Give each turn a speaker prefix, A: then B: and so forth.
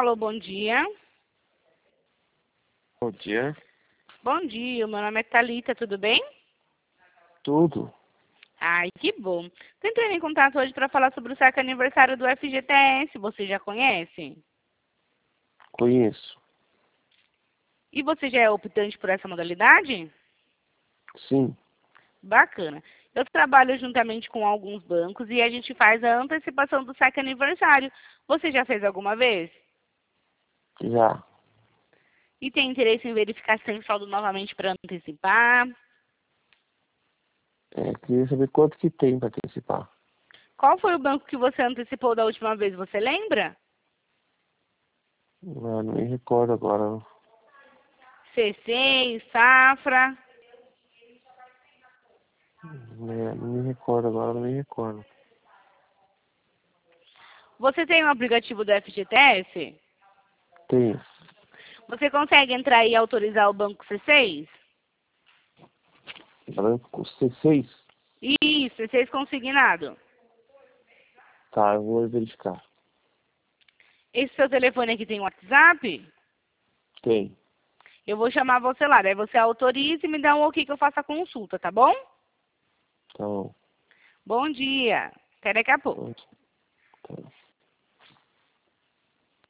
A: Alô, bom dia.
B: Bom dia.
A: Bom dia, meu nome é Thalita, tudo bem?
B: Tudo.
A: Ai, que bom. Tô entrando em contato hoje para falar sobre o saque aniversário do FGTS. Você já conhece?
B: Conheço.
A: E você já é optante por essa modalidade?
B: Sim.
A: Bacana. Eu trabalho juntamente com alguns bancos e a gente faz a antecipação do saque aniversário. Você já fez alguma vez?
B: Já.
A: E tem interesse em verificar se tem saldo novamente para antecipar?
B: Queria saber quanto que tem para antecipar.
A: Qual foi o banco que você antecipou da última vez? Você lembra?
B: Não me recordo agora.
A: C6, Safra.
B: Não me recordo agora, não me recordo.
A: Você tem um aplicativo do FGTS?
B: Tenho.
A: Você consegue entrar e autorizar o banco C6?
B: Branco C6?
A: Isso, C6 consignado.
B: Tá, eu vou verificar.
A: Esse seu telefone aqui tem WhatsApp?
B: Tem.
A: Eu vou chamar você lá, daí você autoriza e me dá um ok que eu faça a consulta, tá bom?
B: Tá bom.
A: Bom dia. Até daqui a pouco.
B: Tá.